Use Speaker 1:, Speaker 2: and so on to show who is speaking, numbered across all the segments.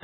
Speaker 1: 第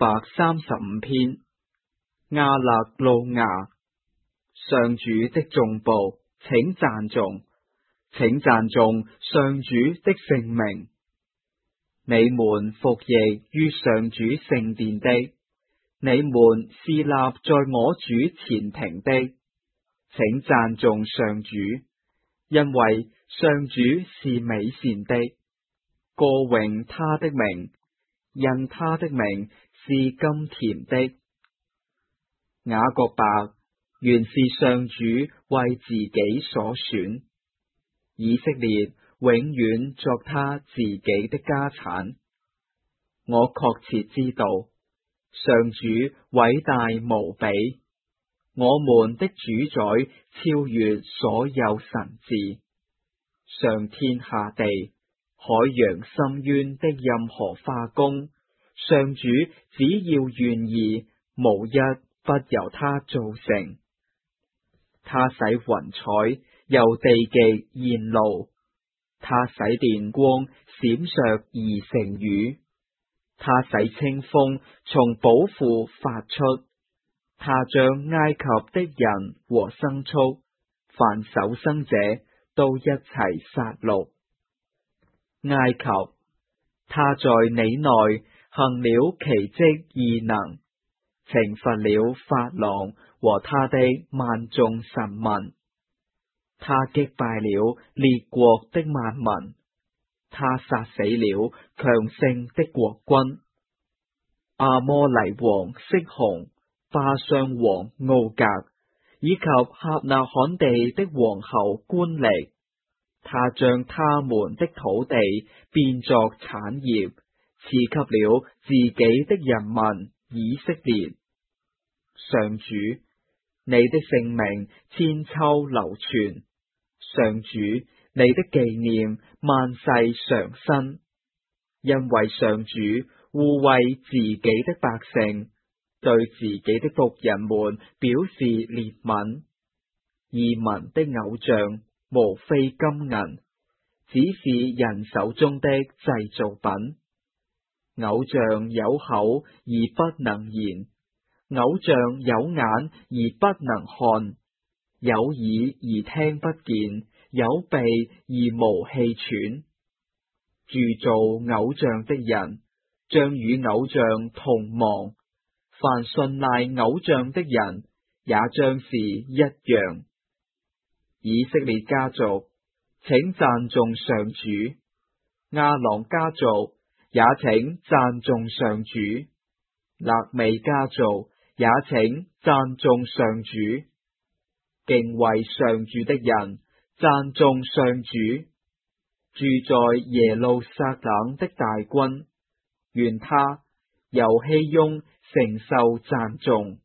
Speaker 1: 135篇，亞勒路亞。上主的眾僕，請讚頌，請讚頌上主的聖名。你們服役於上主聖殿的，你們侍立在我主前庭的，請讚頌上主，因為上主是美善的，歌詠他的名，因他的名是甘甜的。雅各伯原是上主為自己所選，以色列永遠作他自己的家產。我確切知道，上主偉大無比，我們的主宰超越所有神治，上天下地，海洋深淵的任何化工，上主只要願意，無一不由他造成。他使雲彩由地極現露，他使電光閃爍而成雨，他使清風從寶庫發出，他將埃及的人和牲畜，凡首生者都一齊殺戮。埃及，他在你內行了奇蹟異能，懲罰了法郎和他的萬眾臣民。他擊敗了列國的萬民，他殺死了強盛的國君。阿摩黎王色雄、巴商王敖格，以及客納罕地的王后觀力，他將他們的土地變作產業，賜給了自己的人民以色列。上主，你的聖名千秋流傳，上主，你的紀念萬世常新，因為上主護衛自己的百姓，對自己的僕人們表示憐憫。異民的偶像無非金銀，只是人手中的製造品。偶像有口而不能言，偶像有眼而不能看，有耳而聽不見，有鼻而無氣喘。鑄造偶像的人，將與偶像同亡；凡信賴偶像的人，也將是一樣。以色列家族，請讚頌上主；亞郎家族，也請讚頌上主；肋未家族，也請讚頌上主。敬畏上主的人，讚頌上主。住在耶路撒冷的大君，願他由熙雍承受讚頌。